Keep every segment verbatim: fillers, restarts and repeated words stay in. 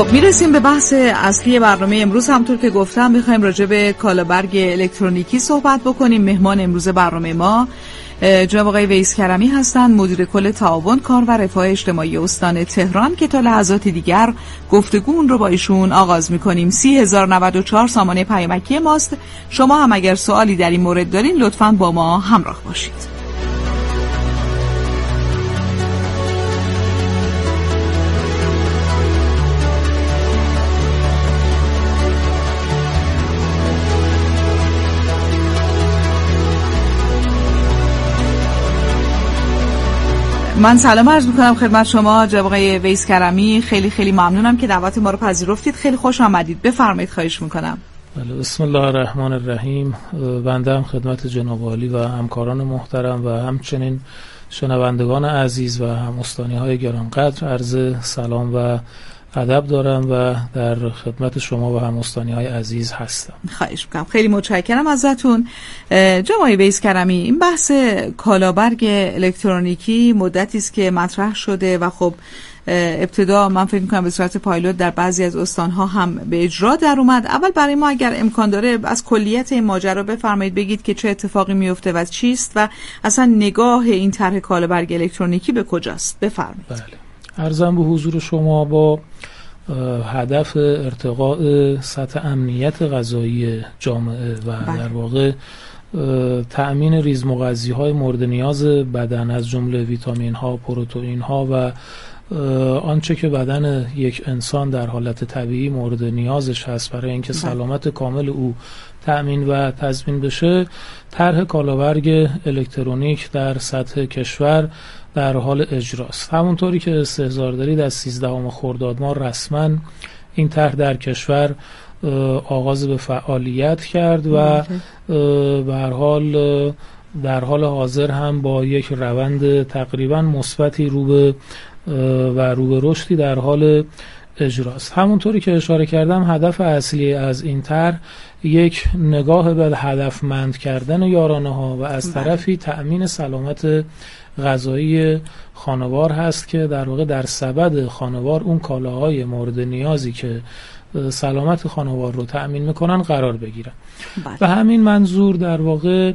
خب میرسیم به بحث اصلی برنامه امروز. همونطور که گفتم میخوایم راجع به کالابرگ الکترونیکی صحبت بکنیم. مهمان امروز برنامه ما جناب آقای ویس کرمی هستند، مدیر کل تعاون کار و رفاه اجتماعی استان تهران که تا لحظات دیگر گفتگو اون رو با ایشون آغاز میکنیم. سی هزار و نود و چهار سامانه پیامکی ماست. شما هم اگر سوالی در این مورد دارین لطفاً با ما همراه باشید. من سلام عرض میکنم خدمت شما جناب آقای ویس کرمی. خیلی خیلی ممنونم که دعوت ما رو پذیرفتید. خیلی خوش آمدید. بفرمایید، خواهش میکنم. بله، بسم الله الرحمن الرحیم. بنده هم خدمت جناب عالی و همکاران محترم و همچنین شنوندگان عزیز و هم استانی‌های گرانقدر عرض سلام و ادب دارم و در خدمت شما و هم استانی‌های عزیز هستم. خواهش میکنم. خیلی متشکرم ازتون. جناب آقای ویس کرمی، این بحث کالابرگ الکترونیکی مدتی است که مطرح شده و خب ابتدا من فکر میکنم به صورت پایلوت در بعضی از استانها هم به اجرا در اومد. اول برای ما اگر امکان داره از کلیت این ماجرا بفرمایید، بگید که چه اتفاقی میفته و چیست و اصلا نگاه این طرح کالابرگ الکترونیکی به کجاست. بفرمایید. بله، عرضم به حضور شما با هدف ارتقاء سطح امنیت غذایی جامعه و بله. در واقع تأمین ریزمغذی‌های مورد نیاز بدن از جمله ویتامین‌ها، پروتئین‌ها و آنچه که بدن یک انسان در حالت طبیعی مورد نیازش هست برای اینکه سلامت کامل او تأمین و تضمین بشه، طرح کالابرگ الکترونیک در سطح کشور در حال اجراست. همونطوری که استحضار دارید از سیزدهم خرداد ماه رسما این طرح در کشور آغاز به فعالیت کرد و به هر حال در حال حاضر هم با یک روند تقریبا مثبتی رو به و رو به رشدی در حال اجراست. همونطوری که اشاره کردم هدف اصلی از این طرح یک نگاه به هدفمند کردن یارانه ها و از طرفی تأمین سلامت غذایی خانوار هست که در واقع در سبد خانوار اون کالاهای مورد نیازی که سلامت خانوار رو تأمین میکنن قرار بگیرن. به همین منظور در واقع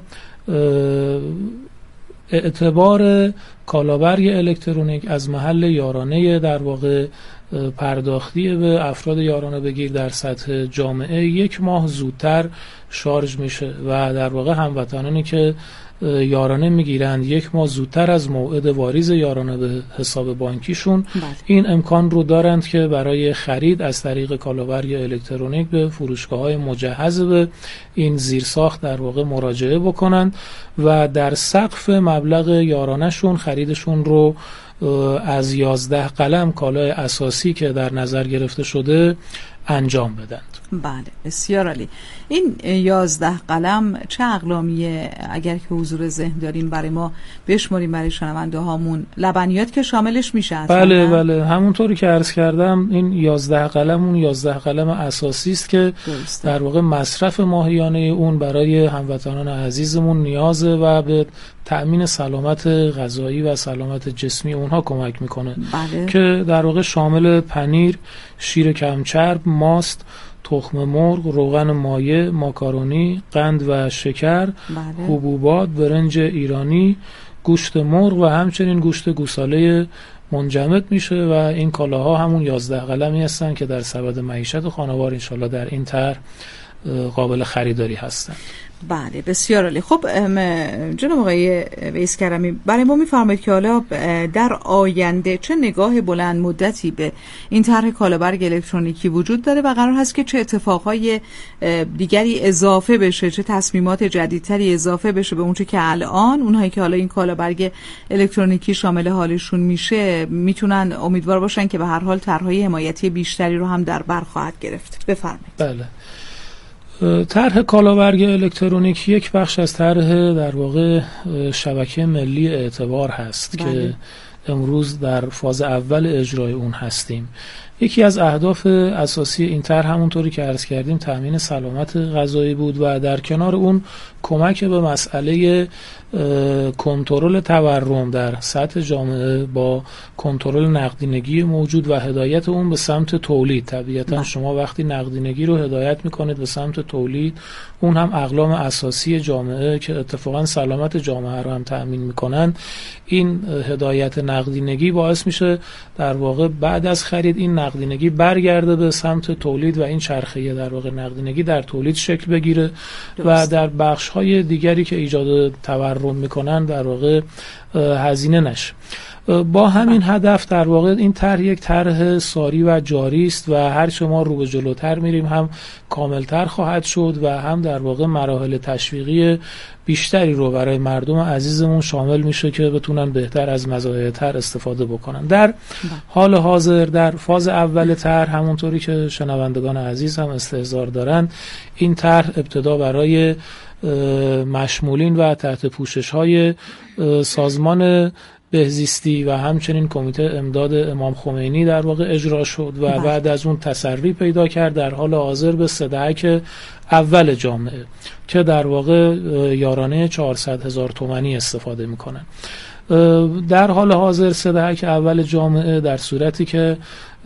اعتبار کالابرگ الکترونیک از محل یارانه در واقع پرداختی به افراد یارانه بگیر در سطح جامعه یک ماه زودتر شارژ میشه و در واقع هموطنانی که یارانه میگیرند یک ماه زودتر از موعد واریز یارانه به حساب بانکیشون بله. این امکان رو دارند که برای خرید از طریق کالابرگ الکترونیک به فروشگاه‌های مجهز به این زیرساخت در واقع مراجعه بکنند و در سقف مبلغ یارانهشون خریدشون رو از یازده قلم کالای اساسی که در نظر گرفته شده انجام بدند. بله، بسیار عالی. این یازده قلم چه اقلامیه اگر که حضور ذهن داریم برای ما بشماریم برای شنونده هامون؟ لبنیات که شاملش میشه؟ بله بله، همونطوری که عرض کردم این یازده قلم اون یازده قلم اساسی است که درسته. در واقع مصرف ماهیانه اون برای هموطنان عزیزمون نیازه و به تأمین سلامت غذایی و سلامت جسمی اونها کمک میکنه بله. که در واقع شامل پنیر، شیر کمچرب، ماست، تخم مرغ، روغن مایع، ماکارونی، قند و شکر، بله. حبوبات، برنج ایرانی، گوشت مرغ و همچنین گوشت گوساله منجمد میشه و این کالاها همون یازده قلمی هستن که در سبد معیشت خانوار انشالله در این طرح قابل خریداری هستن. بله، بسیار عالی. خب جناب آقای ویس کرمی، برای ما میفرمایید که حالا در آینده چه نگاه بلند مدتی به این طرح کالابرگ الکترونیکی وجود داره و قرار هست که چه اتفاقهای دیگری اضافه بشه، چه تصمیمات جدیدتری اضافه بشه به اونچه که الان اونهایی که حالا این کالابرگ الکترونیکی شامل حالشون میشه میتونن امیدوار باشن که به هر حال طرحهای حمایتی بیشتری رو هم در بر خواهد گرفت. بفرمایید. بله، طرح کالابرگ الکترونیک یک بخش از طرح در واقع شبکه ملی اعتبار هست بله. که امروز در فاز اول اجرای اون هستیم. یکی از اهداف اساسی این طرح همونطوری که عرض کردیم تامین سلامت غذایی بود و در کنار اون کمک به مسئله کنترل تورم در سطح جامعه با کنترل نقدینگی موجود و هدایت اون به سمت تولید. طبیعتا شما وقتی نقدینگی رو هدایت میکنید به سمت تولید، اون هم اقلام اساسی جامعه که اتفاقا سلامت جامعه رو هم تأمین میکنن، این هدایت نقدینگی باعث میشه در واقع بعد از خرید این نقدینگی برگرده به سمت تولید و این چرخه در واقع نقدینگی در تولید شکل بگیره و در بخش‌های دیگری که ایجاد تورم میکنن در واقع هزینه نشه. با همین هدف در واقع این طرح یک طرح ساری و جاری است و هر چه ما رو به جلوتر میریم هم کاملتر خواهد شد و هم در واقع مراحل تشویقی بیشتری رو برای مردم عزیزمون شامل میشه که بتونن بهتر از مزایای طرح استفاده بکنن. در حال حاضر در فاز اول طرح همونطوری که شنوندگان عزیز هم استحضار دارن، این طرح ابتدا برای مشمولین و تحت پوشش های سازمان بهزیستی و همچنین کمیته امداد امام خمینی در واقع اجرا شد و بله. بعد از اون تسری پیدا کرد در حال حاضر به سه دهک اول جامعه که در واقع یارانه چهارصد هزار تومانی استفاده میکنن. در حال حاضر سه دهک اول جامعه در صورتی که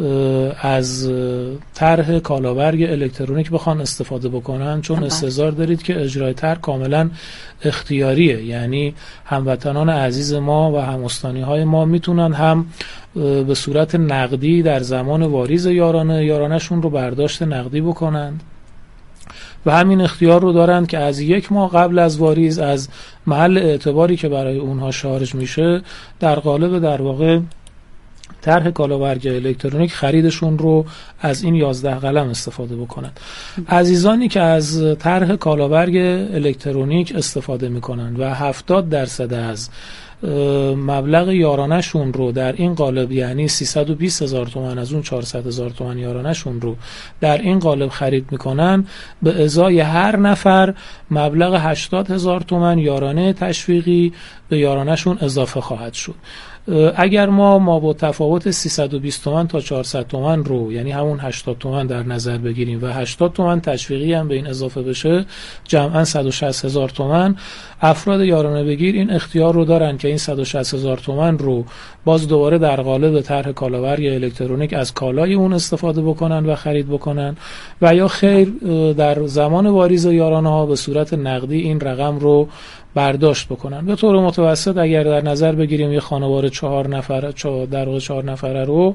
از طرح کالابرگ الکترونیک بخوان استفاده بکنن، چون استحضار دارید که اجرای طرح کاملا اختیاریه، یعنی هموطنان عزیز ما و هم‌استانی های ما میتونن هم به صورت نقدی در زمان واریز یارانه یارانهشون رو برداشت نقدی بکنند و همین اختیار رو دارند که از یک ماه قبل از واریز از محل اعتباری که برای اونها شارژ میشه در قالب در واقع طرح کالابرگ الکترونیک خریدشون رو از این یازده قلم استفاده بکنن. عزیزانی که از طرح کالابرگ الکترونیک استفاده میکنن و هفتاد درصد از مبلغ یارانهشون رو در این قالب، یعنی سیصد و بیست هزار تومان از اون چهارصد هزار تومان یارانهشون رو در این قالب خرید میکنن، به ازای هر نفر مبلغ هشتاد هزار تومان یارانه تشویقی به یارانهشون اضافه خواهد شد. اگر ما ما با تفاوت سیصد و بیست تومان تا چهارصد تومان رو، یعنی همون هشتاد تومان در نظر بگیریم و هشتاد تومان تشویقی هم به این اضافه بشه، جمعاً صد و شصت هزار تومان، افراد یارانه بگیر این اختیار رو دارن که این صد و شصت هزار تومان رو باز دوباره در قالب طرح کالابرگ الکترونیک از کالای اون استفاده بکنن و خرید بکنن و یا خیر در زمان واریز یارانه ها به صورت نقدی این رقم رو برداشت بکنن. به طور متوسط اگر در نظر بگیریم یه خانواده چهار نفر در واقع چهار نفره رو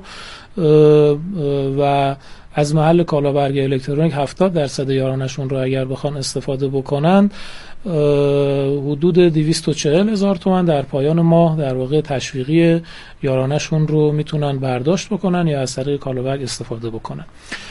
و از محل کالابرگ الکترونیک هفتاد درصد یارانشون رو اگر بخوان استفاده بکنن، حدود دویست و چهل هزار تومان در پایان ماه در واقع تشویقی یارانشون رو میتونن برداشت بکنن یا از طریق کالابرگ استفاده بکنن.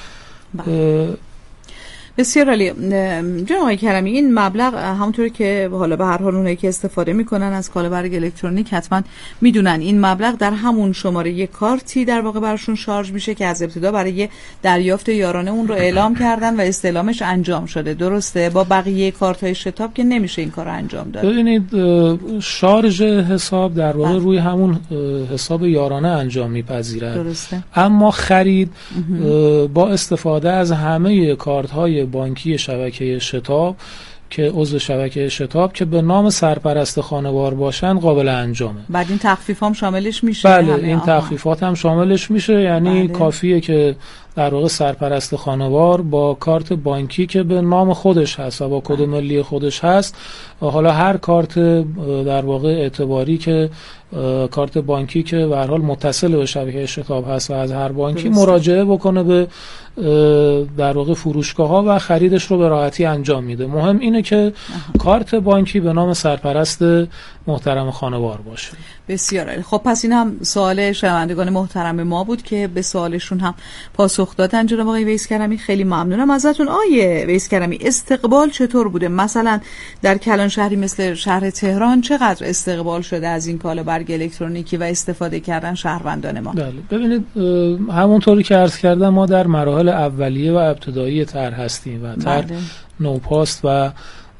بسیار عالی. جناب آقای کرمی، این مبلغ همونطوری که حالا به هر حال اونایی که استفاده میکنن از کالابرگ الکترونیک حتما میدونن این مبلغ در همون شماره یک کارتی در واقع براشون شارژ میشه که از ابتدا برای دریافت یارانه اون رو اعلام کردن و استعلامش انجام شده. درسته؟ با بقیه کارت‌های شتاب که نمیشه این کار انجام داد. ببینید شارژ حساب در واقع روی همون حساب یارانه انجام میپذیرد. درسته. اما خرید با استفاده از همه کارت‌های بانکی شبکه شتاب که عضو شبکه شتاب که به نام سرپرست خانوار باشن قابل انجامه. بعد این تخفیف هم شاملش میشه؟ بله، این تخفیفات هم شاملش میشه، یعنی بله. کافیه که در واقع سرپرست خانوار با کارت بانکی که به نام خودش هست و با کد ملی خودش هست، حالا هر کارت در واقع اعتباری که کارت بانکی که به هر حال متصل به شبکه شتاب هست و از هر بانکی درست. مراجعه بکنه به در واقع فروشگاه ها و خریدش رو به راحتی انجام میده. مهم اینه که آها. کارت بانکی به نام سرپرست محترم خانوار باشه. بسیار عالی. خب پس این هم سوال شنوندگان محترم ما بود که به سوالشون هم پاسخ دادن. جناب آقای ویس کرمی خیلی ممنونم ازتون. آقای ویس کرمی، استقبال چطور بوده؟ مثلا در کلان شهری مثل شهر تهران چقدر استقبال شده از این کالابرگ الکترونیکی و استفاده کردن شهروندان ما؟ بله، ببینید همونطوری که عرض کردم ما در مراحل اولیه و ابتدایی طرح هستیم و طرح نوپاست و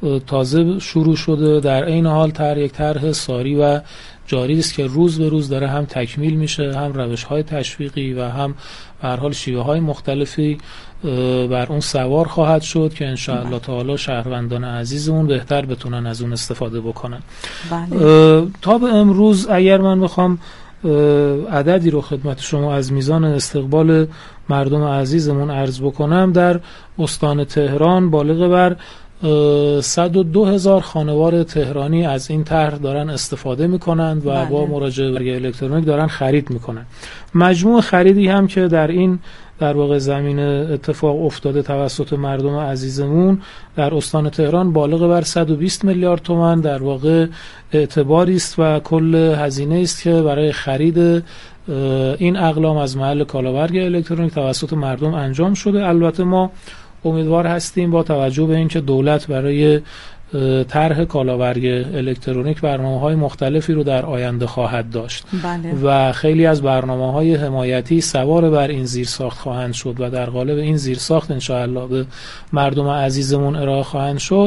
تازه شروع شده. در این حال طرح یک طرح ساری و جاری است که روز به روز داره هم تکمیل میشه، هم روش‌های تشویقی و هم به هر حال شیوه‌های مختلفی بر اون سوار خواهد شد که ان شاء الله تعالی شهروندان عزیزمون بهتر بتونن از اون استفاده بکنن. بله. تا به امروز اگر من بخوام عددی رو خدمت شما از میزان استقبال مردم عزیزمون عرض بکنم، در استان تهران بالغ بر صد و دو هزار خانوار تهرانی از این طرح دارن استفاده میکنند و بله. با مراجعه برگه الکترونیک دارن خرید میکنن. مجموع خریدی هم که در این در واقع زمینه اتفاق افتاده توسط مردم عزیزمون در استان تهران بالغ بر صد و بیست میلیارد تومان در واقع اعتباری است و کل هزینه است که برای خرید این اقلام از محل کالابرگ الکترونیک توسط مردم انجام شده. البته ما امیدوار هستیم با توجه به اینکه دولت برای طرح کالابرگ الکترونیک برنامه‌های مختلفی رو در آینده خواهد داشت. بله. و خیلی از برنامه‌های حمایتی سوار بر این زیرساخت خواهند شد و در قالب این زیرساخت ان شاء الله به مردم عزیزمون ارائه خواهند شد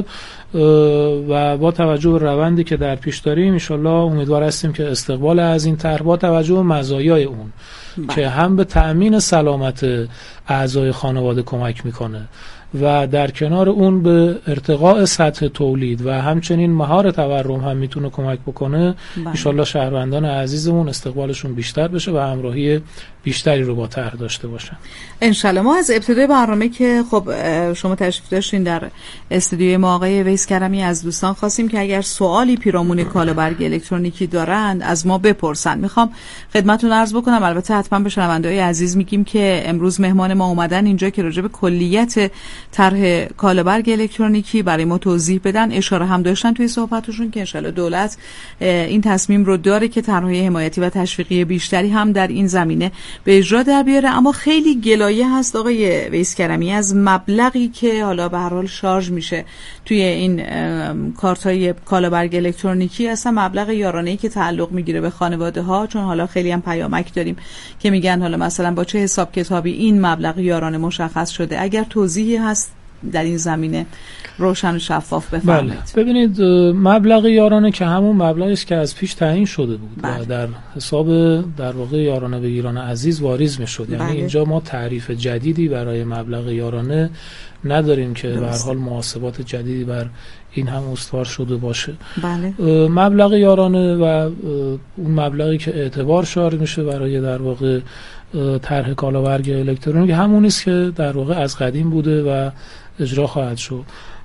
و با توجه به روندی که در پیش داریم ان شاء الله امیدوار هستیم که استقبال از این طرح با توجه به مزایای اون بله. که هم به تأمین سلامت اعضای خانواده کمک میکنه و در کنار اون به ارتقاء سطح تولید و همچنین مهار تورم هم میتونه کمک بکنه. ان شاء الله شهروندان عزیزمون استقبالشون بیشتر بشه و همراهی بیشتری رو با طرح داشته باشن ان شاء الله. ما از ابتدای برنامه که خب شما تشریف داشتین در استودیوی ما آقای ویس کرمی از دوستان خواستیم که اگر سوالی پیرامون کالابرگ الکترونیکی دارند از ما بپرسن. میخوام خدمتتون عرض بکنم، البته حتما به شنونده‌های عزیز میگیم که امروز مهمان ما اومدن اینجا که راجع به کلیت طرح کالابرگ الکترونیکی برای ما توضیح بدن. اشاره هم داشتن توی صحبتشون که ان شاء الله دولت این تصمیم رو داره که طرح‌های حمایتی و تشویقی بیشتری هم در این زمینه به اجرا در بیاره. اما خیلی گلایه هست آقای ویس کرمی از مبلغی که حالا به هر حال شارژ میشه توی این کارت‌های کالابرگ الکترونیکی، اصلا مبلغ یارانه‌ای که تعلق میگیره به خانواده ها، چون حالا خیلی هم پیامک داریم که میگن حالا مثلا با چه حساب کتابی این مبلغ یارانه مشخص شده. اگر توضیحی هست در این زمینه روشن و شفاف بفرمایید. بله. ببینید مبلغ یارانه که همون مبلغی است که از پیش تعیین شده بود بله. و در حساب در واقع یارانه به گیران عزیز واریز میشد. یعنی بله. اینجا ما تعریف جدیدی برای مبلغ یارانه نداریم که به هر حال محاسبات جدیدی بر این هم استوار شده باشه. بله. مبلغ یارانه و اون مبلغی که اعتبار شار میشه برای در واقع طرح کالابرگ الکترونیک همون است که در واقع از قدیم بوده و اجرا خواهد شد.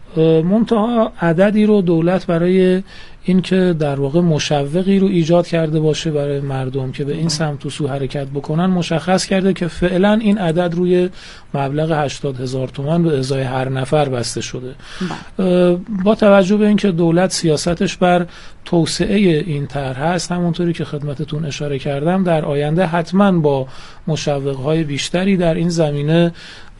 منتها عددی رو دولت برای این که در واقع مشوقی رو ایجاد کرده باشه برای مردم که به این سمت و سو حرکت بکنن مشخص کرده که فعلا این عدد روی مبلغ هشتاد هزار تومان به ازای هر نفر بسته شده. با توجه به اینکه دولت سیاستش بر توسعه این طرح هست، همونطوری که خدمتتون اشاره کردم در آینده حتما با مشوقهای بیشتری در این زمینه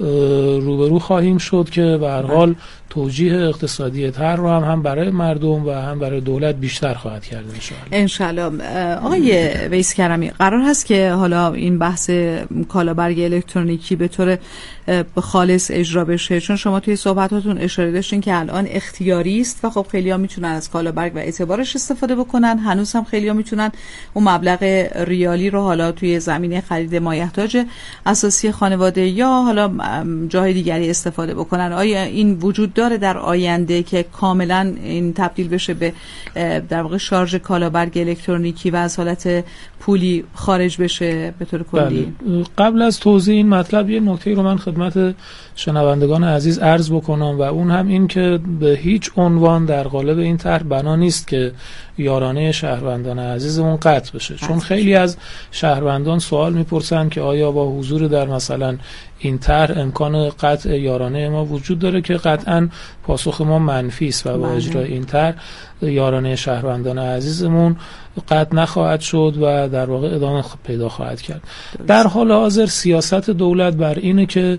روبرو خواهیم شد که به هر حال توجیه اقتصادی طرح رو هم هم برای مردم و هم برای دولت بیشتر خواهد کرد ان شاء الله. ان شاء الله. آقای ویس کرمی، قرار هست که حالا این بحث کالابرگ الکترونیکی به طور خالص اجرا بشه؟ چون شما توی صحبتاتون اشاره داشتین که الان اختیاری است و خب خیلی‌ها میتونن از کالابرگ و اعتبارش استفاده بکنن. هنوز هم خیلی‌ها میتونن اون مبلغ ریالی رو حالا توی زمینه خرید مایحتاج اساسی خانواده یا حالا جای دیگری استفاده بکنن. آیا این وجود داره در آینده که کاملا این تبدیل بشه به در واقع شارژ کالابرگ الکترونیکی و از حالت پولی خارج بشه به طور کلی؟ بله. قبل از توضیح این مطلب یه نکته رو من خدمت شنوندگان عزیز عرض بکنم و اون هم این که به هیچ عنوان در قالب این طرح بنا نیست که یارانه شهروندان عزیزمون قطع بشه، چون خیلی از شهروندان سوال میپرسن که آیا با حضور در مثلا این طرح امکان قطع یارانه ما وجود داره، که قطعا پاسخ ما منفی است و با اجرای این طرح یارانه شهروندان عزیزمون قطع نخواهد شد و در واقع ادامه پیدا خواهد کرد. در حال حاضر سیاست دولت بر اینه که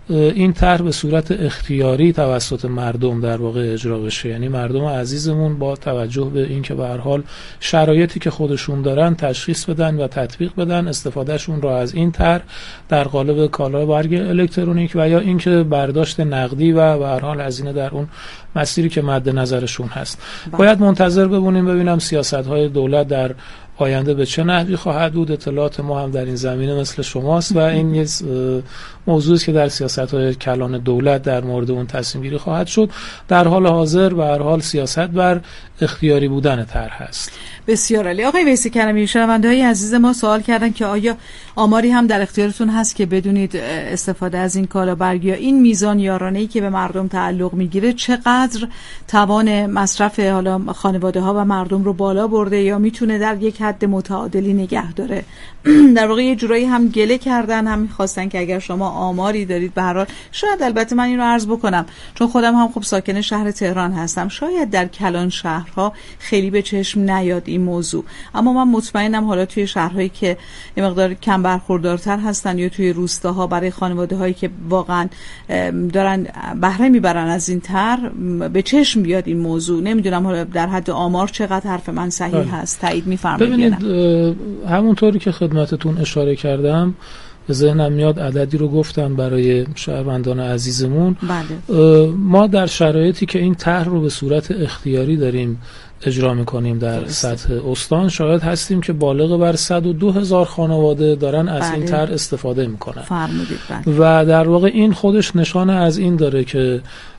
این طرح به صورت اختیاری توسط مردم در واقع اجرا بشه. یعنی مردم عزیزمون با توجه به اینکه به هر حال شرایطی که خودشون دارن تشخیص بدن و تطبیق بدن، استفادهشون را از این طرح در قالب کالابرگ الکترونیک و یا اینکه برداشت نقدی و به هر حال هزینه در اون مسیری که مد نظرشون هست. با. باید منتظر بمونیم ببینم سیاست‌های دولت در آینده به چه نحوی خواهد بود. اطلاعات ما هم در این زمینه مثل شماست و این یه موضوعی است که در سیاست‌های کلان دولت در مورد اون تصمیم گیری خواهد شد. در حال حاضر به هر حال سیاست بر اختیاری بودن طرح است. بسیار عالی. آقای ویس کرمی، شنونده‌های عزیز ما سوال کردن که آیا آماری هم در اختیارتون هست که بدونید استفاده از این کالابرگ یا این میزان یارانه‌ای که به مردم تعلق میگیره چقدر توان مصرف حالا خانواده‌ها و مردم رو بالا برده یا میتونه در یک حد متعادلی نگه داره؟ در واقع یه جورایی هم گله کردن، هم خواستن که اگر شما آماری دارید به هر حال، شاید البته من این رو عرض بکنم چون خودم هم خب ساکن شهر تهران هستم، شاید در کلان شهرها خیلی به چشم نیاد این موضوع، اما من مطمئنم حالا توی شهرهایی که یه مقدار کم برخوردارتر هستن یا توی روستاها برای خانواده‌هایی که واقعا دارن بهره میبرن از این طرح به چشم بیاد این موضوع. نمیدونم حالا در حد آمار چقدر حرف من صحیح بله. هست، تایید می‌فرمایید؟ ببینید همونطوری که خدمتتون اشاره کردم به ذهنم میاد عددی رو گفتم برای شهروندان عزیزمون. بله. ما در شرایطی که این طرح رو به صورت اختیاری داریم اجرا میکنیم در درسته. سطح استان شاید هستیم که بالغ بر صد و دو هزار خانواده دارن از بله. این طرح استفاده میکنن. فرمودید. بله. و در واقع این خودش نشانه از این داره که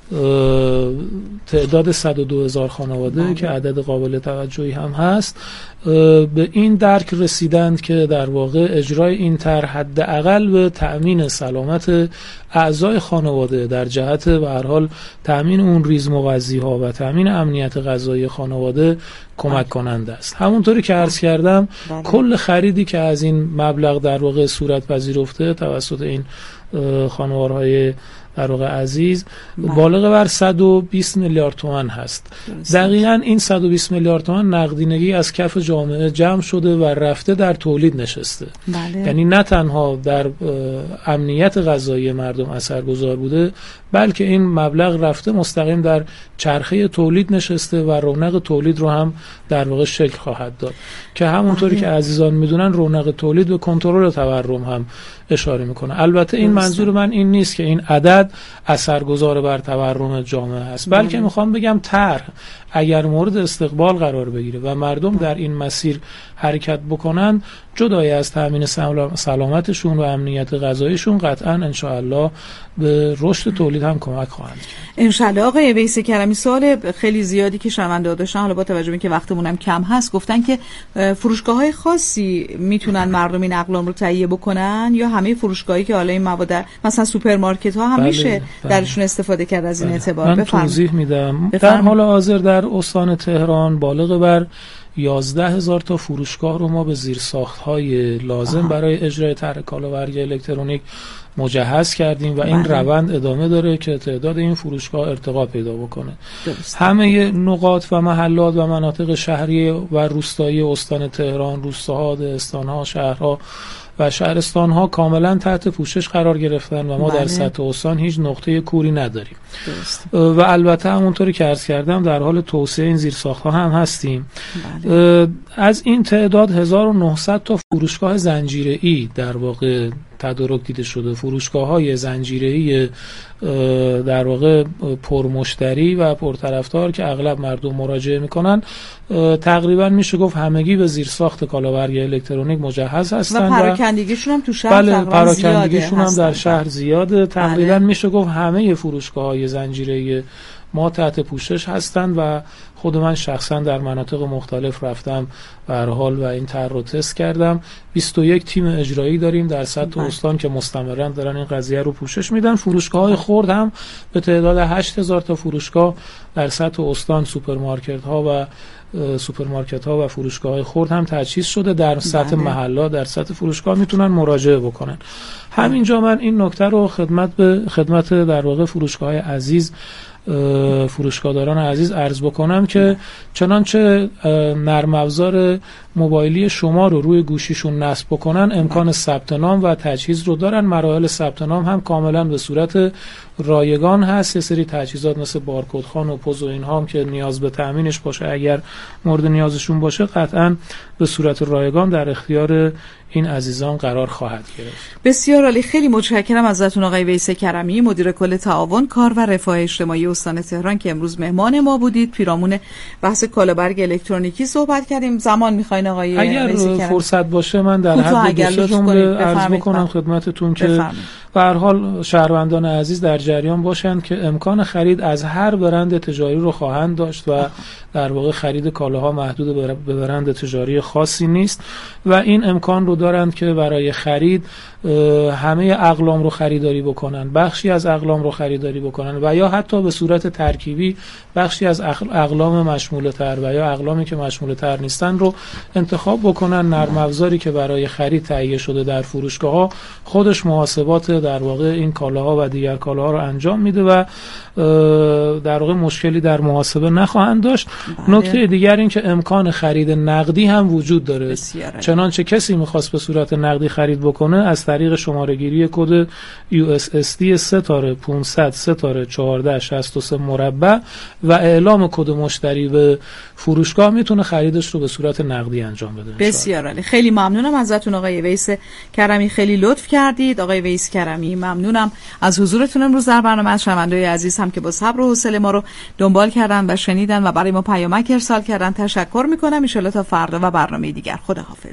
تعداد صد و دو هزار خانواده بله. که عدد قابل توجهی هم هست به این درک رسیدند که در واقع اجرای این طرح حداقل به تأمین سلامت اعضای خانواده در جهت به هر حال تأمین اون ریزمغذی ها و تأمین امنیت غذایی خانواده کمک کننده است. همونطوری که عرض کردم بله. کل خریدی که از این مبلغ در واقع صورت پذیرفته توسط این خانوارهای در واقع عزیز بالغ بر صد و بیست میلیارد تومان هست. دقیقاً این صد و بیست میلیارد تومان نقدینگی از کف جامعه جمع شده و رفته در تولید نشسته. بله. یعنی نه تنها در امنیت غذایی مردم اثرگذار بوده بلکه این مبلغ رفته مستقیم در چرخه تولید نشسته و رونق تولید رو هم در واقع شکل خواهد داد که همونطوری که عزیزان میدونن رونق تولید به کنترل تورم هم اشاره میکنه. البته این منظور من این نیست که این عدد اثرگذار بر تورم جامعه است، بلکه میخوام بگم طرح اگر مورد استقبال قرار بگیره و مردم در این مسیر حرکت بکنن جدای از تامین سلامتشون و امنیت غذاییشون قطعاً ان شاء الله به رشد تولید هم کمک خواهند کرد. ان شاء الله. آقای ویس کرمی، سوال خیلی زیادی که شنونده داشتن حالا با توجه به اینکه وقتمون هم کم هست گفتن که فروشگاه‌های خاصی میتونن مردم این اقلام رو تهیه بکنن یا همه فروشگاهایی که حالا این مواد مثلا سوپرمارکت‌ها هم بله، میشه بله. درشون استفاده کرد از این بله. اعتبار؟ من توضیح میدم. در حال حاضر در استان تهران بالغ بر یازده هزار تا فروشگاه رو ما به زیرساخت‌های لازم آها. برای اجرای طرح کالابرگ الکترونیک مجهز کردیم و بله. این روند ادامه داره که تعداد این فروشگاه ارتقا پیدا بکنه. درست. همه نقاط و محلات و مناطق شهری و روستایی استان تهران، روستاها، دهستان‌ها، شهرها و شهرستان‌ها کاملا تحت پوشش قرار گرفتن و ما بله. در سطح استان هیچ نقطه کوری نداریم. درست. و البته همونطوری که عرض کردم در حال توسعه این زیرساخت‌ها هم هستیم. بله. از این تعداد هزار و نهصد تا فروشگاه زنجیره‌ای در واقع تدارک دیده شده. فروشگاه‌های زنجیره‌ای در واقع پرمشتری و پرطرفدار که اغلب مردم مراجعه میکنن تقریبا میشه گفت همگی به زیرساخت کالابرگ الکترونیک مجهز هستن و پراکندگیشون هم تو شهر بله پراکندگیشون هم در شهر زیاده. تقریبا بله. میشه گفت همه فروشگاه‌های زنجیره‌ای ما تحت پوشش هستند و خود من شخصا در مناطق مختلف رفتم به هر حال و این طرح رو تست کردم. بیست و یک تیم اجرایی داریم در سطح استان که مستمرا دارن این قضیه رو پوشش میدن. فروشگاه‌های خرد هم به تعداد هشت هزار تا فروشگاه در سطح استان سوپرمارکت‌ها و سوپرمارکت‌ها و فروشگاه‌های خرد هم تجهیز شده. در سطح محلات در سطح فروشگاه میتونن مراجعه بکنن. همینجا من این نکته رو خدمت به خدمت در واقع فروشگاه‌های عزیز فروشگاهداران عزیز عرض بکنم که چنانچه نرم افزار موبایلی شما رو روی گوشیشون نصب بکنن امکان ثبت نام و تجهیز رو دارن. مراحل ثبت نام هم کاملا به صورت رایگان هست. یه سری تجهیزات مثل بارکد خوان و پوز و اینها هم که نیاز به تامینش باشه اگر مورد نیازشون باشه قطعا به صورت رایگان در اختیار این عزیزان قرار خواهد گرفت. بسیار عالی، خیلی متشکرم ازتون آقای ویس کرمی، مدیر کل تعاون کار و رفاه اجتماعی استان تهران که امروز مهمان ما بودید. پیرامون بحث کالابرگ الکترونیکی صحبت کردیم. زمان میخواین آقای اگر فرصت باشه من در حد دو سه جمله عرض بکنم خدمتتون که به هر حال شهروندان عزیز در جریان باشند که امکان خرید از هر برند تجاری رو خواهند داشت و در واقع خرید کالاها محدود به برند تجاری خاصی نیست و این امکان رو دارند که برای خرید همه اقلام رو خریداری بکنن، بخشی از اقلام رو خریداری بکنن و یا حتی به صورت ترکیبی بخشی از اقلام مشموله تر و یا اقلامی که مشموله تر نیستن رو انتخاب بکنن. نرم افزاری که برای خرید تهیه شده در فروشگاه ها خودش محاسبات در واقع این کالاها و دیگر کالاها رو انجام میده و در واقع مشکلی در محاسبه نخواهند داشت. بله. نکته دیگر این که امکان خرید نقدی هم وجود داره. چنانچه کسی میخواست به صورت نقدی خرید بکنه از طریق شماره گیری کد یو اس اس دی ستاره پانصد ستاره چهارده شصت و سه مربع و اعلام کد مشتری به فروشگاه میتونه خریدش رو به صورت نقدی انجام بده. بسیار عالی، خیلی ممنونم ازتون آقای ویس کرمی، خیلی لطف کردید. آقای ویس کرمی ممنونم از حضورتون امروز در برنامه. از شنونده‌های عزیز هم که با صبر و حوصله ما رو دنبال کردن و شنیدن و برای ما پیامک ارسال کردن تشکر میکنم. ان شاءالله تا فردا و برنامه دیگر. خداحافظ.